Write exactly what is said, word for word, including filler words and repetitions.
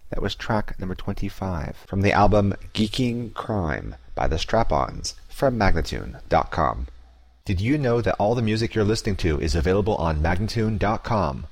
That was track number twenty-five from the album Geeking Crime by the Strap-Ons from Magnatune dot com. Did you know that all the music you're listening to is available on Magnatune dot com?